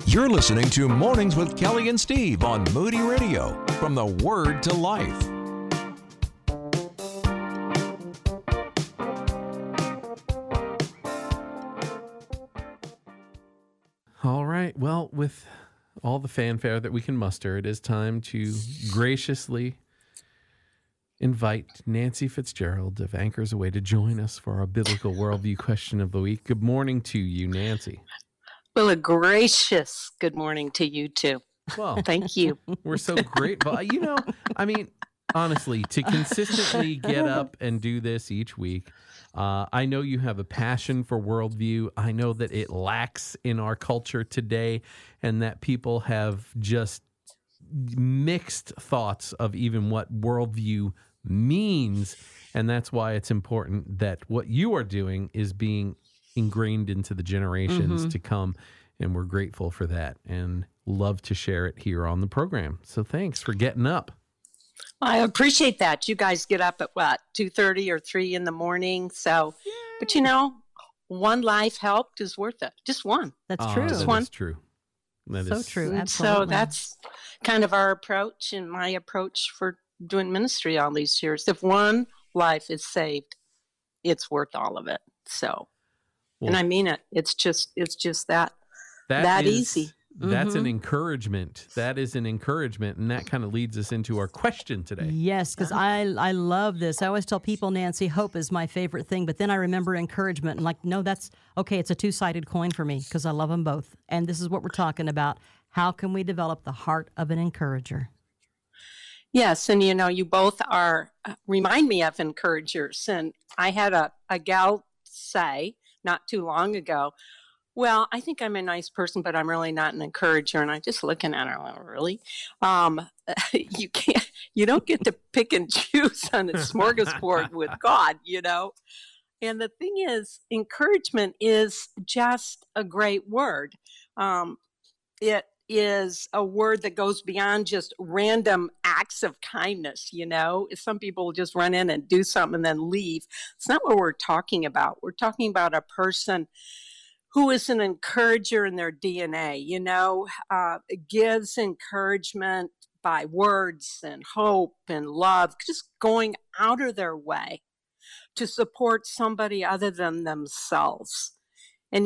You're listening to Mornings with Kelly and Steve on Moody Radio, from the Word to Life. All right. Well, with all the fanfare that we can muster, it is time to graciously invite Nancy Fitzgerald of Anchors Away to join us for our Biblical Worldview Question of the Week. Good morning to you, Nancy. Well, a gracious good morning to you too. Well, thank you. We're so grateful. Honestly, to consistently get up and do this each week, I know you have a passion for worldview. I know that it lacks in our culture today, and that people have just mixed thoughts of even what worldview means. And that's why it's important that what you are doing is being ingrained into the generations to come. And we're grateful for that and love to share it here on the program. So thanks for getting up. I appreciate that. You guys get up at what, 2:30 or 3 in the morning. So, yay. But one life helped is worth it. Just one. That's true. That is true. That so is true. Absolutely. So that's kind of our approach and my approach for doing ministry all these years. If one life is saved, it's worth all of it. So, and I mean it. It's just that easy. That's an encouragement. That is an encouragement. And that kind of leads us into our question today. Yes, because I love this. I always tell people, Nancy, hope is my favorite thing. But then I remember encouragement. And no, that's okay. It's a two-sided coin for me because I love them both. And this is what we're talking about. How can we develop the heart of an encourager? Yes. And, you both remind me of encouragers. And I had a gal say not too long ago, well, I think I'm a nice person, but I'm really not an encourager. And I'm just looking at her, like, really? You don't get to pick and choose on a smorgasbord with God, And the thing is, encouragement is just a great word. It is a word that goes beyond just random acts of kindness, Some people just run in and do something and then leave. It's not what we're talking about. We're talking about a person who is an encourager in their DNA, gives encouragement by words and hope and love, just going out of their way to support somebody other than themselves. And,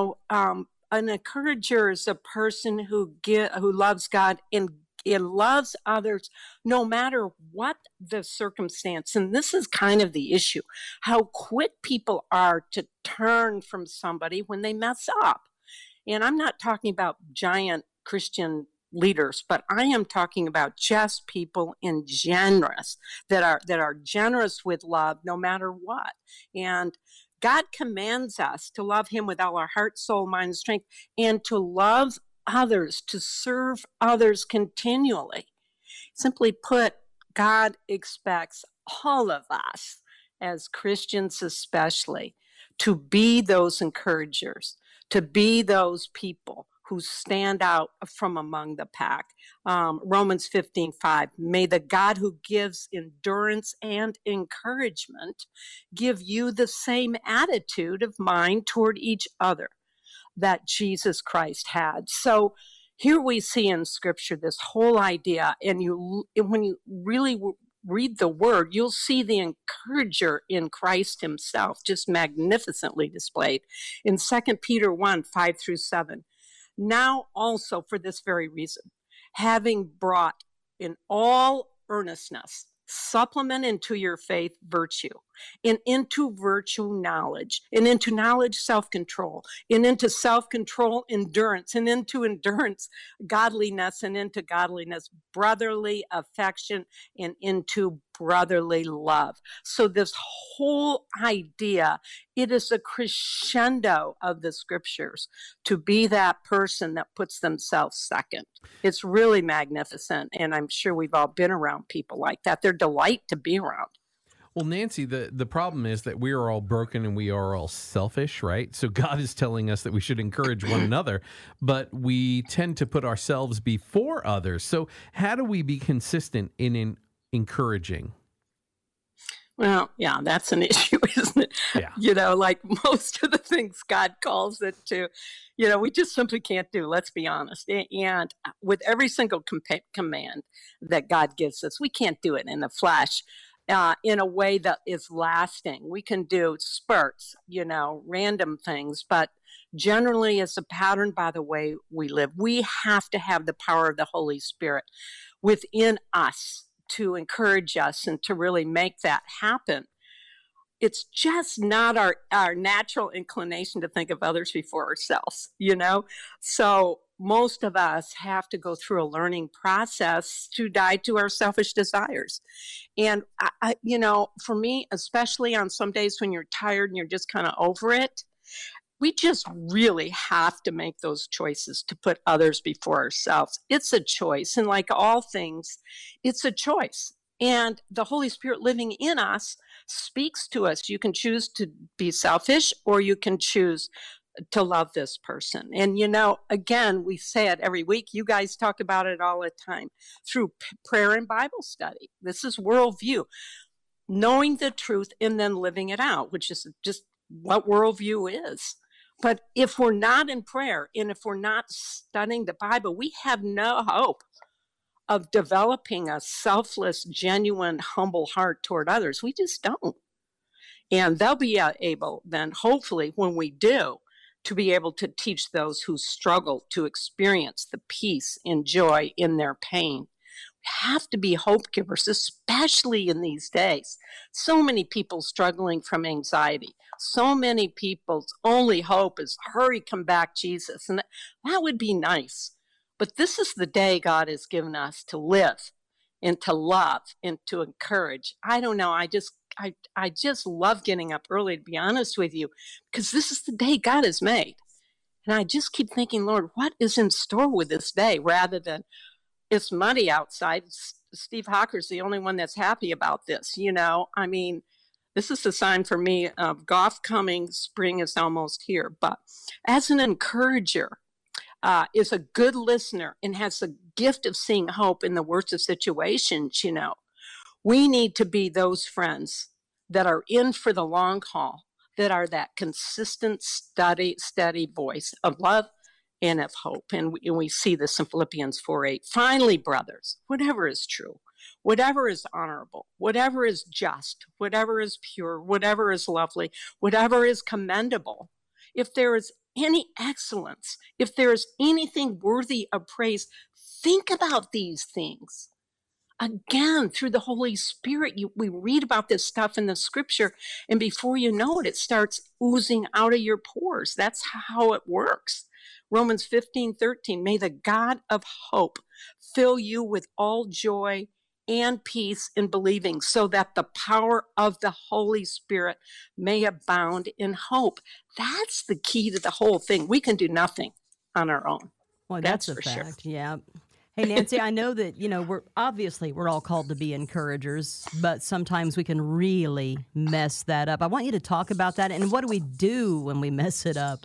an encourager is a person who loves God and loves others no matter what the circumstance. And this is kind of the issue, how quick people are to turn from somebody when they mess up. And I'm not talking about giant Christian leaders, but I am talking about just people in generous that are generous with love no matter what. And God commands us to love him with all our heart, soul, mind, and strength, and to love others, to serve others continually. Simply put, God expects all of us, as Christians especially, to be those encouragers, to be those people who stand out from among the pack. Romans 15:5, may the God who gives endurance and encouragement give you the same attitude of mind toward each other that Jesus Christ had. So here we see in Scripture this whole idea, and when you really read the word, you'll see the encourager in Christ himself just magnificently displayed in 2 Peter 1:5-7. Now also for this very reason, having brought in all earnestness, supplement into your faith virtue, and into virtue knowledge, and into knowledge self-control, and into self-control endurance, and into endurance godliness, and into godliness brotherly affection, and into brotherly love. So this whole idea, it is a crescendo of the Scriptures to be that person that puts themselves second. It's really magnificent, and I'm sure we've all been around people like that. They're delight to be around. Well, Nancy, the problem is that we are all broken and we are all selfish, right? So God is telling us that we should encourage one another, but we tend to put ourselves before others. So how do we be consistent in encouraging? Well, yeah, that's an issue, isn't it? Yeah. Like most of the things God calls it to, we just simply can't do, let's be honest. And with every single command that God gives us, we can't do it in the flesh in a way that is lasting. We can do spurts, random things, but generally it's a pattern by the way we live. We have to have the power of the Holy Spirit within us to encourage us and to really make that happen. It's just not our natural inclination to think of others before ourselves, So most of us have to go through a learning process to die to our selfish desires. And, for me, especially on some days when you're tired and you're just kind of over it, we just really have to make those choices to put others before ourselves. It's a choice. And like all things, it's a choice. And the Holy Spirit living in us speaks to us. You can choose to be selfish or you can choose to love this person. And, again, we say it every week. You guys talk about it all the time through prayer and Bible study. This is worldview, knowing the truth and then living it out, which is just what worldview is. But if we're not in prayer and if we're not studying the Bible, we have no hope of developing a selfless, genuine, humble heart toward others. We just don't. And they'll be able then, hopefully, when we do, to be able to teach those who struggle to experience the peace and joy in their pain. We have to be hope givers, especially in these days. So many people struggling from anxiety. So many people's only hope is, hurry, come back, Jesus. And that would be nice. But this is the day God has given us to live and to love and to encourage. I don't know. I just love getting up early, to be honest with you, because this is the day God has made. And I just keep thinking, Lord, what is in store with this day, rather than it's muddy outside. Steve Hawker's the only one that's happy about this. This is a sign for me of golf coming. Spring is almost here. But as an encourager, is a good listener and has the gift of seeing hope in the worst of situations, we need to be those friends that are in for the long haul, that are that consistent, steady voice of love and of hope. And we see this in Philippians 4:8. Finally, brothers, whatever is true, whatever is honorable, whatever is just, whatever is pure, whatever is lovely, whatever is commendable, if there is any excellence, if there is anything worthy of praise, think about these things. Again, through the Holy Spirit, we read about this stuff in the scripture, and before you know it, it starts oozing out of your pores. That's how it works. Romans 15:13, may the God of hope fill you with all joy and peace in believing, so that the power of the Holy Spirit may abound in hope. That's the key to the whole thing. We can do nothing on our own. Well, that's a fact. Sure. Yeah. Hey, Nancy, I know that, we're all called to be encouragers, but sometimes we can really mess that up. I want you to talk about that. And what do we do when we mess it up?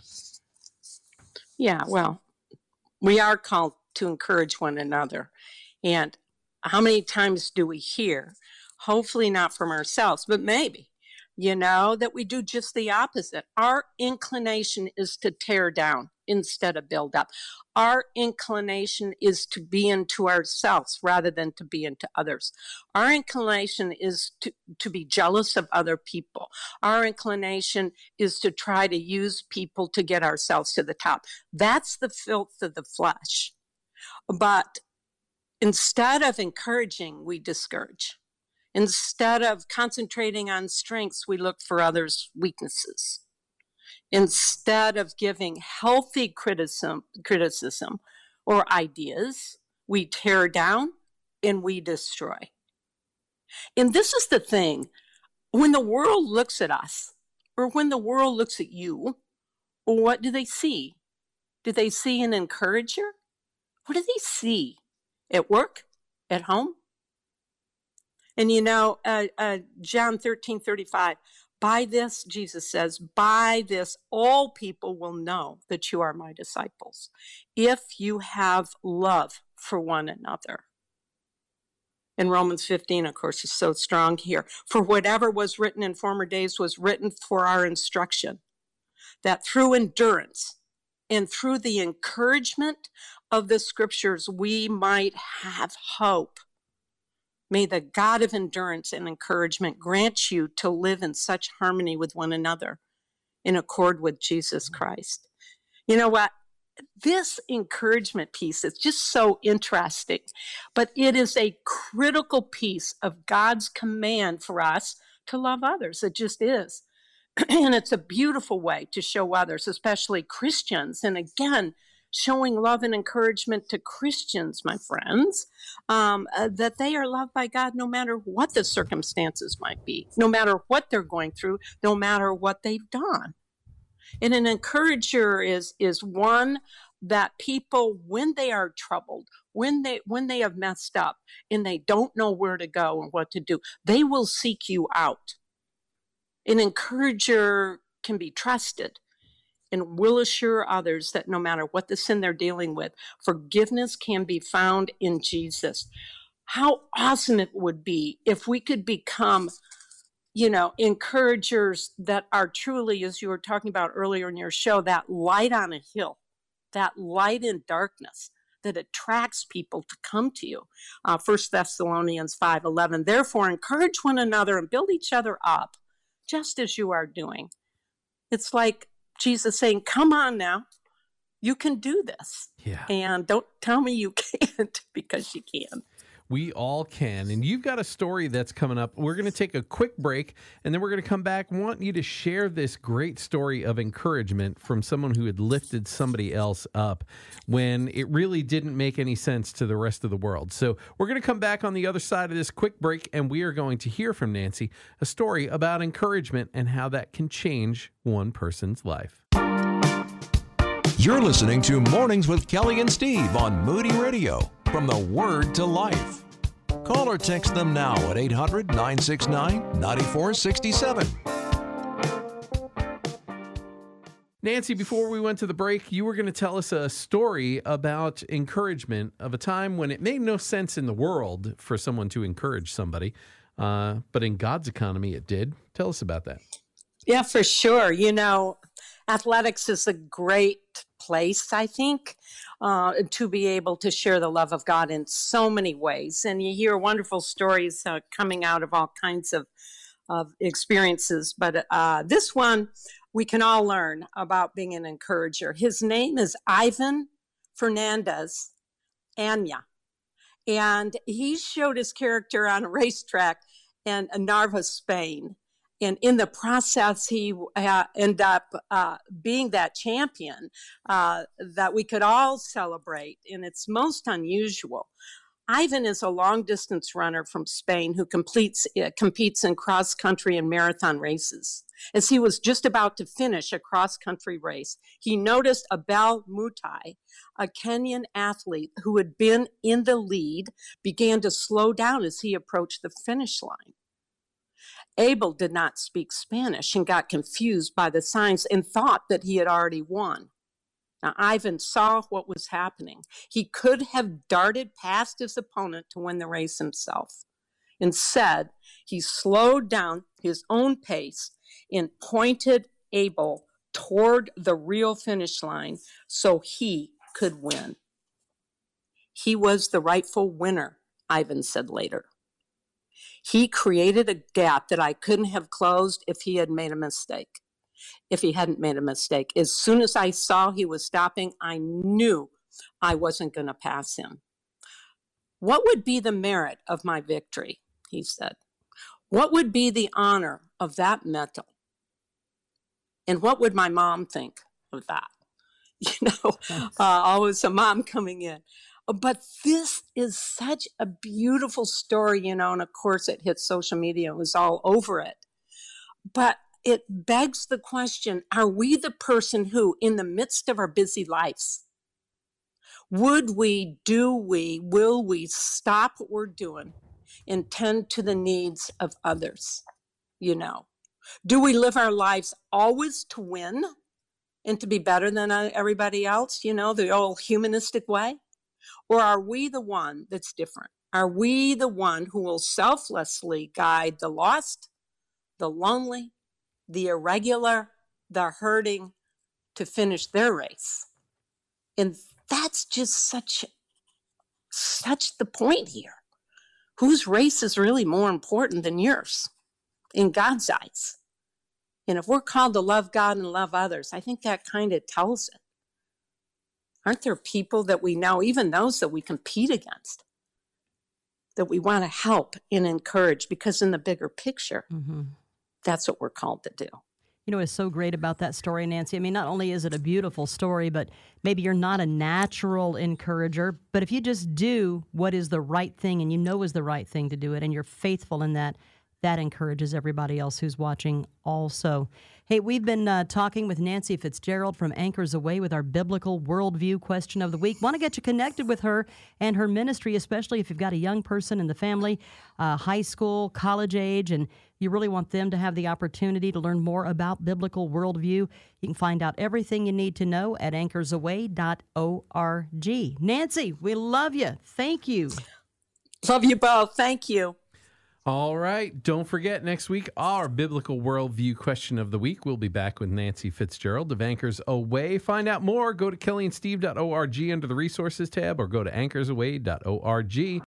Yeah, well, we are called to encourage one another. And how many times do we hear, hopefully not from ourselves, but maybe, that we do just the opposite. Our inclination is to tear down instead of build up. Our inclination is to be into ourselves rather than to be into others. Our inclination is to be jealous of other people. Our inclination is to try to use people to get ourselves to the top. That's the filth of the flesh. But instead of encouraging, we discourage. Instead of concentrating on strengths, we look for others' weaknesses. Instead of giving healthy criticism or ideas, we tear down and we destroy. And this is the thing. When the world looks at us, or when the world looks at you, what do they see? Do they see an encourager? What do they see? At work? At home? And John 13:35, by this, Jesus says, by this, all people will know that you are my disciples, if you have love for one another. And Romans 15, of course, is so strong here. For whatever was written in former days was written for our instruction, that through endurance and through the encouragement of the scriptures, we might have hope. May the God of endurance and encouragement grant you to live in such harmony with one another in accord with Jesus Christ. You know what? This encouragement piece is just so interesting, but it is a critical piece of God's command for us to love others. It just is. And it's a beautiful way to show others, especially Christians. And again, showing love and encouragement to Christians, my friends, that they are loved by God no matter what the circumstances might be, no matter what they're going through, no matter what they've done. And an encourager is one that people, when they are troubled, when they have messed up and they don't know where to go and what to do, they will seek you out. An encourager can be trusted and will assure others that no matter what the sin they're dealing with, forgiveness can be found in Jesus. How awesome it would be if we could become, encouragers that are truly, as you were talking about earlier in your show, that light on a hill, that light in darkness that attracts people to come to you. 1 Thessalonians 5:11, therefore encourage one another and build each other up, just as you are doing. It's like Jesus saying, come on now, you can do this. Yeah. And don't tell me you can't, because you can. We all can. And you've got a story that's coming up. We're going to take a quick break, and then we're going to come back. Want you to share this great story of encouragement from someone who had lifted somebody else up when it really didn't make any sense to the rest of the world. So we're going to come back on the other side of this quick break, and we are going to hear from Nancy a story about encouragement and how that can change one person's life. You're listening to Mornings with Kelly and Steve on Moody Radio, from the Word to Life. Call or text them now at 800-969-9467. Nancy, before we went to the break, you were going to tell us a story about encouragement of a time when it made no sense in the world for someone to encourage somebody, but in God's economy it did. Tell us about that. Yeah, for sure. Athletics is a great place, I think, to be able to share the love of God in so many ways. And you hear wonderful stories coming out of all kinds of experiences. But this one, we can all learn about being an encourager. His name is Ivan Fernandez Anya. And he showed his character on a racetrack in Narva, Spain. And in the process, he ended up being that champion that we could all celebrate. And it's most unusual. Ivan is a long-distance runner from Spain who competes in cross-country and marathon races. As he was just about to finish a cross-country race, he noticed Abel Mutai, a Kenyan athlete who had been in the lead, began to slow down as he approached the finish line. Abel did not speak Spanish and got confused by the signs and thought that he had already won. Now, Ivan saw what was happening. He could have darted past his opponent to win the race himself. Instead, he slowed down his own pace and pointed Abel toward the real finish line so he could win. He was the rightful winner, Ivan said later. He created a gap that I couldn't have closed if he had made a mistake. If he hadn't made a mistake. As soon as I saw he was stopping, I knew I wasn't going to pass him. What would be the merit of my victory? He said. What would be the honor of that medal? And what would my mom think of that? Always a mom coming in. But this is such a beautiful story, and of course it hit social media. It was all over it. But it begs the question, are we the person who, in the midst of our busy lives, will we stop what we're doing and tend to the needs of others? Do we live our lives always to win and to be better than everybody else, the old humanistic way? Or are we the one that's different? Are we the one who will selflessly guide the lost, the lonely, the irregular, the hurting to finish their race? And that's just such the point here. Whose race is really more important than yours in God's eyes? And if we're called to love God and love others, I think that kind of tells it. Aren't there people that we know, even those that we compete against, that we want to help and encourage? Because in the bigger picture, that's what we're called to do. You know what's so great about that story, Nancy? I mean, not only is it a beautiful story, but maybe you're not a natural encourager, but if you just do what is the right thing and you know is the right thing to do it and you're faithful in that, that encourages everybody else who's watching also. Hey, we've been talking with Nancy Fitzgerald from Anchors Away with our Biblical Worldview Question of the Week. Want to get you connected with her and her ministry, especially if you've got a young person in the family, high school, college age, and you really want them to have the opportunity to learn more about biblical worldview. You can find out everything you need to know at anchorsaway.org. Nancy, we love you. Thank you. Love you both. Thank you. All right. Don't forget, next week, our Biblical Worldview Question of the Week. We'll be back with Nancy Fitzgerald of Anchors Away. Find out more. Go to kellyandsteve.org under the Resources tab or go to anchorsaway.org.